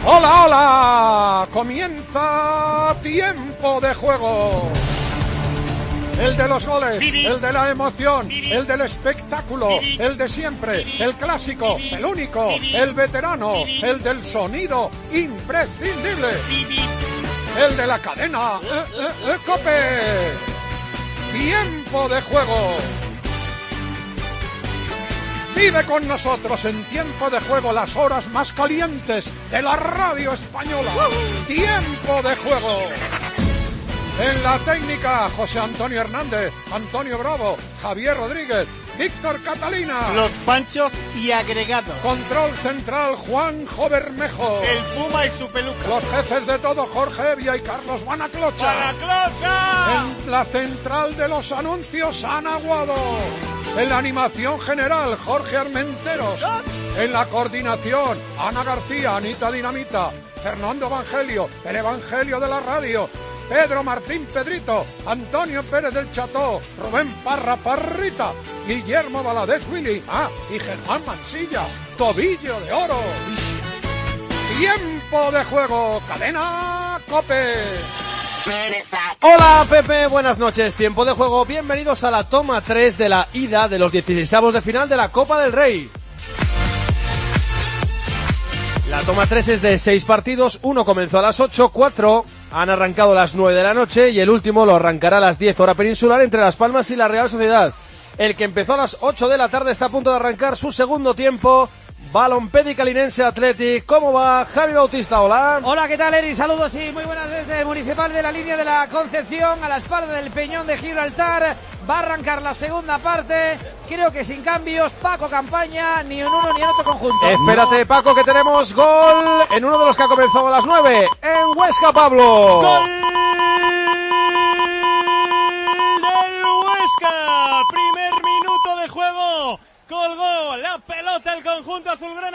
¡Hola, hola! Comienza Tiempo de Juego. El de los goles, el de la emoción, el del espectáculo, el de siempre, el clásico, el único, el veterano, el del sonido imprescindible, el de la cadena COPE. Tiempo de Juego. Vive con nosotros en Tiempo de Juego las horas más calientes de la radio española. Tiempo de Juego. En la técnica, José Antonio Hernández, Antonio Bravo, Javier Rodríguez, Víctor Catalina. Los Panchos y agregados. Control central, Juanjo Bermejo. El Puma y su peluca. Los jefes de todo, Jorge Evia y Carlos Banaclocha. ¡Banaclocha! En la central de los anuncios, Ana Guado. En la animación general, Jorge Armenteros. En la coordinación, Ana García, Anita Dinamita, Fernando Evangelio, el Evangelio de la radio, Pedro Martín Pedrito, Antonio Pérez del Cható, Rubén Parra Parrita, Guillermo Valadez Willy, y Germán Mansilla, Tobillo de Oro. Tiempo de Juego, cadena COPE. Hola Pepe, buenas noches, Tiempo de Juego, bienvenidos a la toma 3 de la ida de los 16avos de final de la Copa del Rey. La toma 3 es de 6 partidos, uno comenzó a las 8, 4 han arrancado a las 9 de la noche y el último lo arrancará a las 10 hora peninsular entre Las Palmas y la Real Sociedad. El que empezó a las 8 de la tarde está a punto de arrancar su segundo tiempo. Balompédica Linense Athletic. ¿Cómo va? Javi Bautista, hola. Hola, ¿qué tal, Eri? Saludos y muy buenas desde el Municipal de la Línea de la Concepción, a la espalda del Peñón de Gibraltar. Va a arrancar la segunda parte, creo que sin cambios. Paco Campaña, ni en uno ni en otro conjunto. Espérate, Paco, que tenemos gol en uno de los que ha comenzado a las 9, en Huesca, Pablo. ¡Gol del Huesca! Primer minuto de juego. Colgó la pelota el conjunto azulgrana.